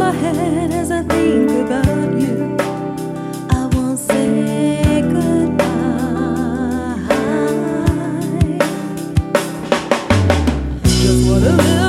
my head as I think about you. I won't say goodbye. Just what a little